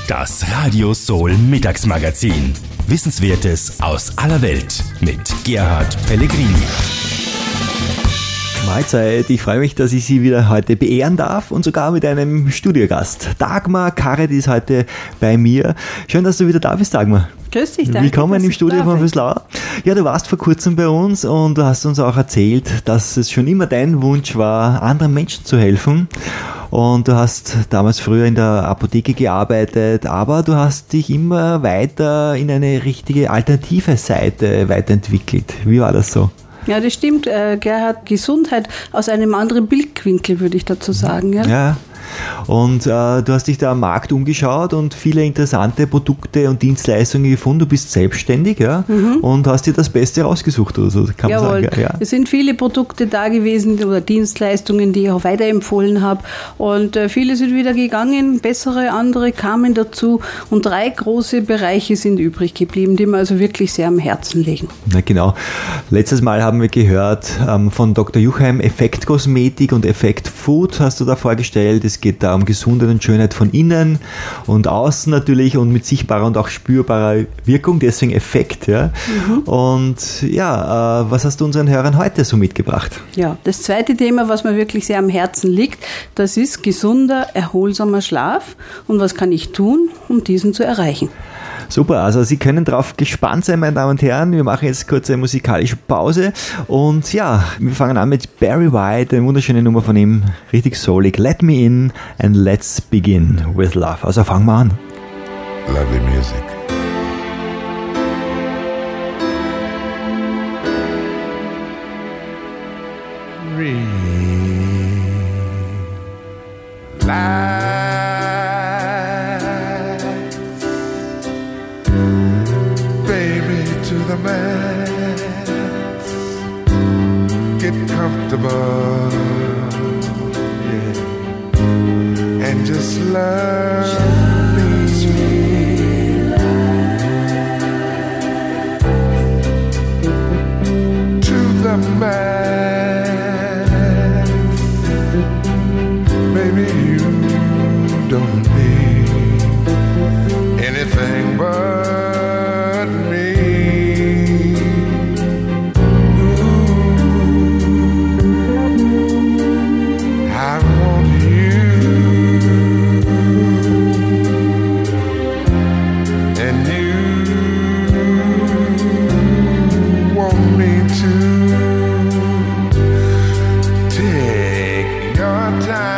Das Radio Soul Mittagsmagazin. Wissenswertes aus aller Welt mit Gerhard Pellegrini. Mahlzeit, ich freue mich, dass ich Sie wieder heute beehren darf und sogar mit einem Studiogast. Dagmar Karet ist heute bei mir. Schön, dass du wieder da bist, Dagmar. Grüß dich, danke. Willkommen im Studio von Füßlau. Ja, du warst vor kurzem bei uns und du hast uns auch erzählt, dass es schon immer dein Wunsch war, anderen Menschen zu helfen. Und du hast damals früher in der Apotheke gearbeitet, aber du hast dich immer weiter in eine richtige alternative Seite weiterentwickelt. Wie war das so? Ja, das stimmt, Gerhard. Gesundheit aus einem anderen Blickwinkel, würde ich dazu sagen. Ja. Und du hast dich da am Markt umgeschaut und viele interessante Produkte und Dienstleistungen gefunden. Du bist selbstständig, und hast dir das Beste rausgesucht, oder so, kann man sagen. Ja. Es sind viele Produkte da gewesen oder Dienstleistungen, die ich auch weiterempfohlen habe. Und viele sind wieder gegangen, bessere, andere kamen dazu. Und 3 große Bereiche sind übrig geblieben, die mir also wirklich sehr am Herzen liegen. Na genau. Letztes Mal haben wir gehört von Dr. Juchheim, Effekt Kosmetik und Effekt Food hast du da vorgestellt. Es geht da um Gesundheit und Schönheit von innen und außen natürlich und mit sichtbarer und auch spürbarer Wirkung, deswegen Effekt. Ja. Und ja, was hast du unseren Hörern heute so mitgebracht? Ja, das zweite Thema, was mir wirklich sehr am Herzen liegt, das ist gesunder, erholsamer Schlaf. Und was kann ich tun, um diesen zu erreichen? Super, also Sie können drauf gespannt sein, meine Damen und Herren. Wir machen jetzt kurz eine musikalische Pause und ja, wir fangen an mit Barry White, eine wunderschöne Nummer von ihm, richtig soulig. Let me in and let's begin with love. Also fangen wir an. Lovely music. The max, get comfortable, yeah, and just love me. To the max, baby, you don't need anything but me. Take your time.